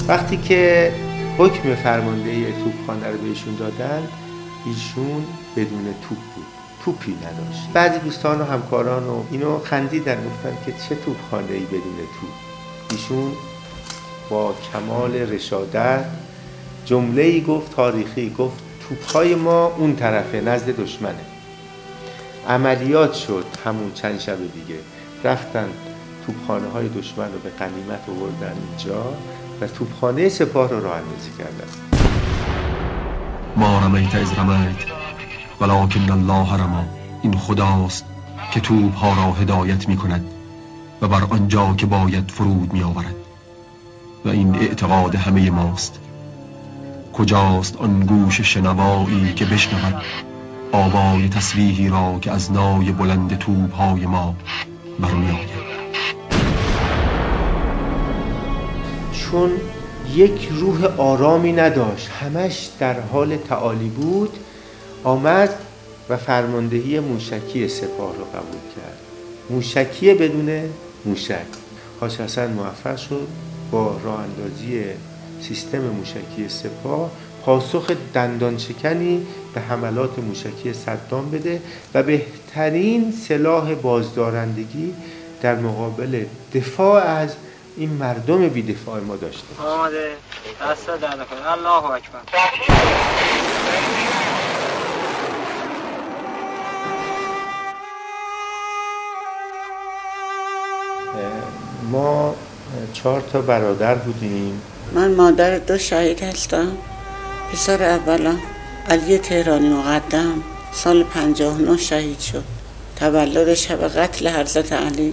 وقتی که حکم فرماندهی توپخانه رو بهشون دادن، ایشون بدون توپ بود، توپی نداشت. بعضی دوستان و همکاران و اینو خندیدن، گفتن که چه توپخانه‌ای بدون توپ. ایشون با کمال رشادت جمله‌ای گفت تاریخی، گفت توپ‌های ما اون طرفه نزد دشمنه. عملیات شد همون چند شب دیگه، رفتن توپخانه‌های دشمن رو به غنیمت آوردن اینجا و توپخانه سپاه رو راه اندازی کردن. ما رمیت از رمیت ولکن الله رمی. این خداست که توپ‌ها را هدایت می‌کند و بر آنجا که باید فرود می‌آورد و این اعتقاد همه ماست. کجاست آن گوش شنوایی که بشنود آوای تسبیحی را که از نای بلند توپ‌های ما برمی‌آید؟ چون یک روح آرامی نداشت، همش در حال تعالی بود، آمد و فرماندهی موشکی سپاه رو قبول کرد. موشکی بدون موشک. حاج حسن موفق شد با راه اندازی سیستم موشکی سپاه پاسخ دندان شکنی به حملات موشکی صدام بده و بهترین سلاح بازدارندگی در مقابل دفاع از این مردم بی‌دفاع ما داشته. آماده دست در کنید. الله اکبر. ما 4 تا برادر بودیم. من مادر 2 شهید هستم. پسر اولم علی تهرانی مقدم سال 59 شهید شد. تولد شب قتل حضرت علی،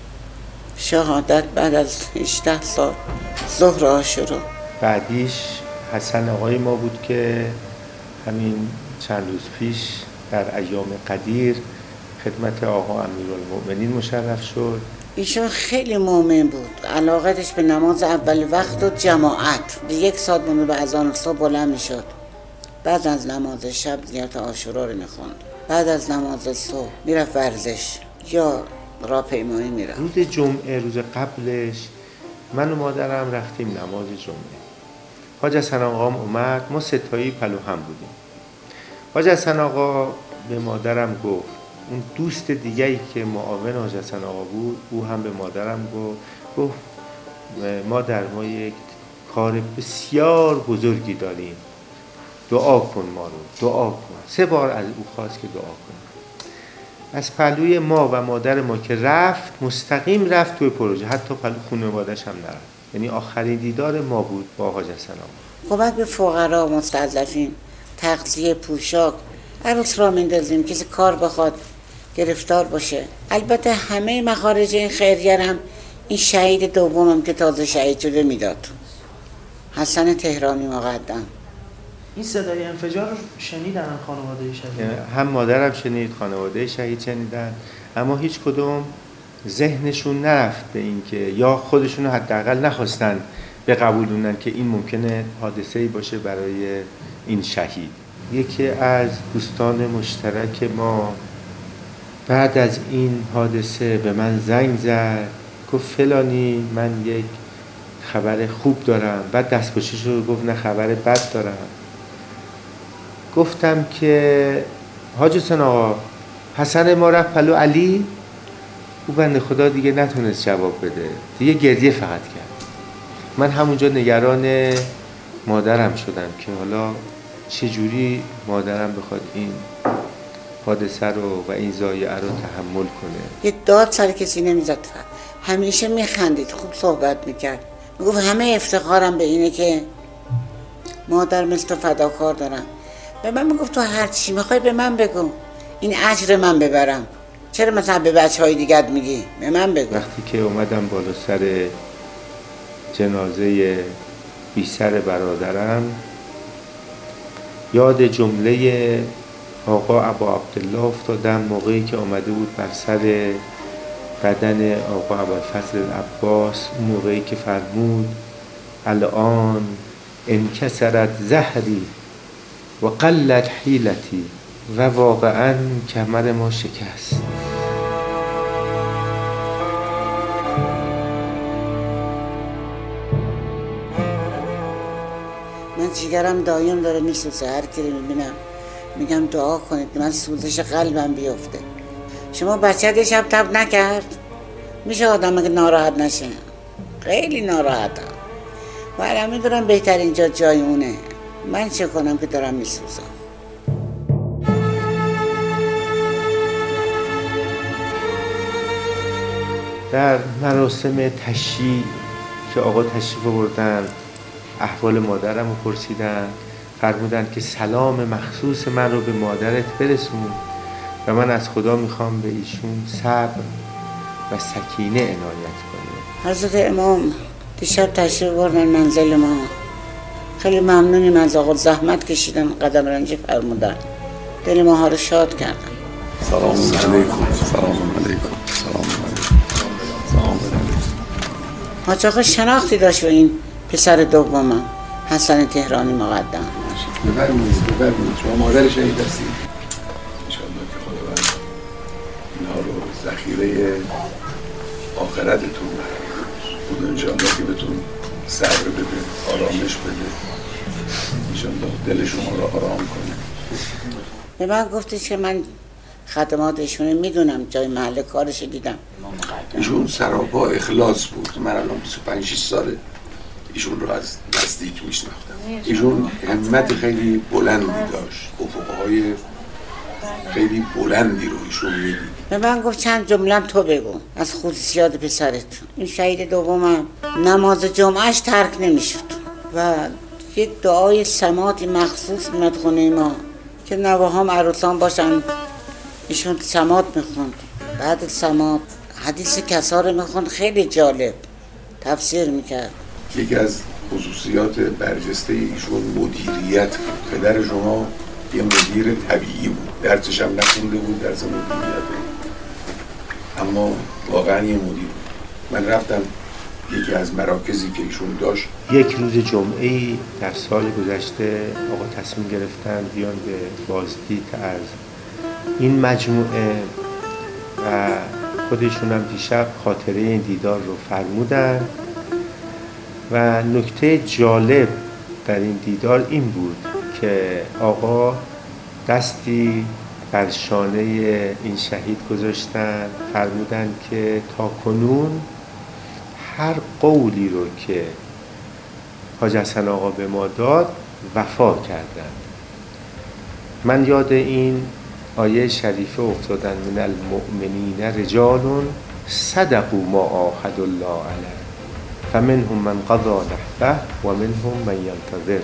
شهادت بعد از 18 سال ظهر عاشورا. بعدیش حسن آقای ما بود که همین چند روز پیش در ایام قدیر خدمت آقا امیرالمؤمنین مشرف شد. ایشون خیلی مؤمن بود، علاقتش به نماز اول وقت و جماعت. 1 ساعت مونده به اذان صبح بلند میشد، بعد از نماز شب نیت عاشورا رو میخوند، بعد از نماز صبح میرفت ورزش یا راهپیمایی میرفت. روز جمعه، روز قبلش من و مادرم رفتیم نماز جمعه. حاج حسن آقام اومد، ما 3 تایی پلوهم بودیم. حاج حسن آقا به مادرم گفت، اون دوست دیگه‌ای که معاون حاج حسن آقا بود، او هم به مادرم گفت مادر ما یک کار بسیار بزرگی داریم، دعا کن ما رو، دعا کن. 3 بار از او خواست که دعا کن. از پهلوی ما و مادر ما که رفت، مستقیم رفت توی پروژه، حتی پهلوی خانواده‌اش هم نرفت. یعنی آخرین دیدار ما بود با حاج حسن آقا. کمک به فقرا، مستضعفین، تغذیه، پوشاک، عروس را میندازیم کسی کار بخواد گرفتار باشه. البته همه مخارج این خیریه هم این شهید دومم که تازه شهید شده میداد، حسن تهرانی مقدم. این صدای انفجار رو شنیدن خانواده شهید؟ هم مادرم شنید، خانواده شهید شنیدن، اما هیچ کدوم ذهنشون نرفت به این که، یا خودشون حداقل نخواستن بقبولونن که این ممکنه حادثه‌ای باشه برای این شهید. یکی از دوستان مشترک ما بعد از این حادثه به من زنگ زد، گفت فلانی من یک خبر خوب دارم. بعد دستپاچه‌ش رو گفت نه خبر بد دارم. گفتم که حاج حسن آقا حسن ما رفت پلو علی. او بنده خدا دیگه نتونست جواب بده، دیگه گریه فقط کرد. من همونجا نگران مادرم شدم که حالا چجوری مادرم بخواد این حادثه رو و این ضایعه رو تحمل کنه. یه داد سر کسی نمیزد، همیشه میخندید، خوب صحبت میکرد، میگفت همه افتخارم به اینه که مادر مثل تو فداکار دارم. به من میگفت تو هر چی میخوای به من بگو، این اجر من ببرم، چرا مثلا به بچهای دیگه میگی؟ به من بگو. وقتی که اومدم بالا سر جنازه بی سر برادرم، یاد جمله آقا ابا عبدالله افتادم موقعی که آمده بود بر سر بدن آقا ابوالفضل العباس، موقعی که فرمود الان انکسرت زهری و قلت حیلتی، و واقعا کمر ما شکست. جگرم دایم داره میسوزه. هر کی میبینم میگم دعا کنید من سوزش قلبم بیفته. شما بچه شب تب نکرد؟ میشه آدم که ناراحت نشه؟ خیلی ناراحتم و الان میدونم بهترین جای اونه. من چه کنم که دارم میسوزم؟ در مراسم تشییع که آقا تشریف آوردن احوال مادرم رو پرسیدن، فرمودن که سلام مخصوص من رو به مادرت برسون و من از خدا میخوام به ایشون صبر و سکینه عنایت کنه. حضرت امام دیشب تشریف آوردن منزل ما. خیلی ممنونیم از آقا، زحمت کشیدن، قدم رنجی فرمودن، دل ما رو شاد کردن. سلام علیکم. سلام علیکم. سلام علیکم. حاج آقا شناختی داشت و این پسر دومم حسن تهرانی مقدم. بفرمایید شما مادر شهید هستید. انشاءالله که خداوند اینها رو ذخیره آخرتتون بود، انشاءالله که بهتون صبر بده، آرامش بده، انشاءالله دل شما رو آرام کنه. به من گفتش که من خدماتشونه میدونم، جای محل کارش دیدم. ایشون سراپا اخلاص بود. من الان 25-6 ساله ایشون رو از نزدیک میشناختم. ایشون همت خیلی بلندی داشت، افقهای خیلی بلندی رو ایشون میدید. به من گفت چند جمله تو بگو از خصوصیات پسرت. این شهید دومم نماز جمعهش ترک نمیشد و یک دعای سماعی مخصوص میاد خونه ما که نواهام عروسان باشن. ایشون سماعت میخوند، بعد سماعت حدیث کسا رو میخوند، خیلی جالب تفسیر میکرد. یکی از خصوصیات برجسته ایشون مدیریت بود. پدر شما یه مدیر طبیعی بود، درسش هم نخونده بود، درس مدیریت، اما واقعا یه مدیر بود. من رفتم یکی از مراکزی که ایشون داشت. یک روز جمعه‌ای در سال گذشته آقا تصمیم گرفتن بیان به بازدید از این مجموعه و خودشون هم دیشب خاطره این دیدار رو فرمودن و نکته جالب در این دیدار این بود که آقا دستی بر شانه این شهید گذاشتن، فرمودن که تا کنون هر قولی رو که حاج حسن آقا به ما داد وفا کردن. من یاد این آیه شریفه افتادن من المؤمنین رجال صدقوا ما عاهدوا الله علیه فمنهم من قضى نحبه و منهم من ینتظر.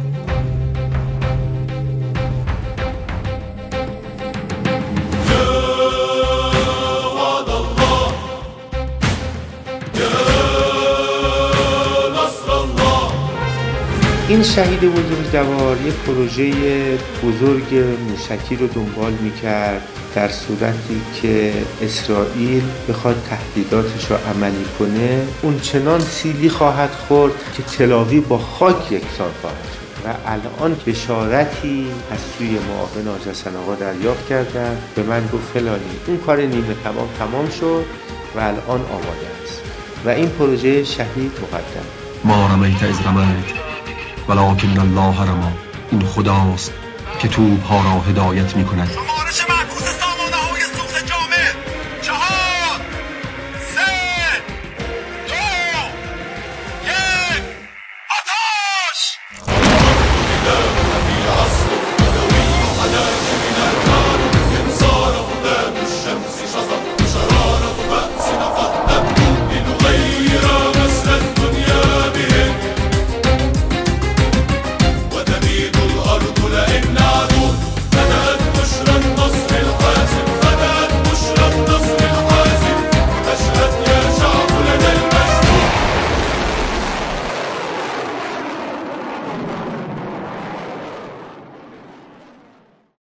این شهید بزرگوار یک پروژه بزرگ موشکی رو دنبال میکرد در صورتی که اسرائیل بخواد تهدیداتش رو عملی کنه اون چنان سیلی خواهد خورد که تل‌آویو با خاک یکسان خواهد شد. و الان بشارتی از سوی معاون حاج حسن آقا دریافت کردن، به من گفت فلانی اون کار نیمه تمام شد و الان آماده است و این پروژه شهید مقدم. ما رمیت از رمیت ولکن الله رمی. این خداست که توپ‌ها را هدایت می‌کند. شمارش معکوس سامانه‌های سوخت جامع 4 3 2 1 آتش!